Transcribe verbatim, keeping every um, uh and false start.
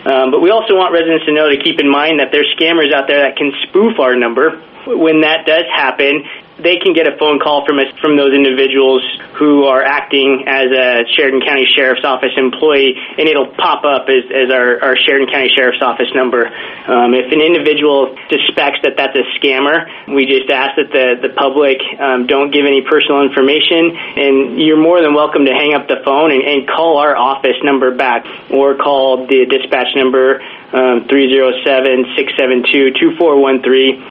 Um, but we also want residents to know to keep in mind that there's scammers out there that can spoof our number. When that does happen, they can get a phone call from us, from those individuals who are acting as a Sheridan County Sheriff's Office employee, and it'll pop up as, as our, our Sheridan County Sheriff's Office number. Um, if an individual suspects that that's a scammer, we just ask that the, the public um, don't give any personal information, and you're more than welcome to hang up the phone and, and call our office number back, or call the dispatch number um, three oh seven, six seven two, two four one three.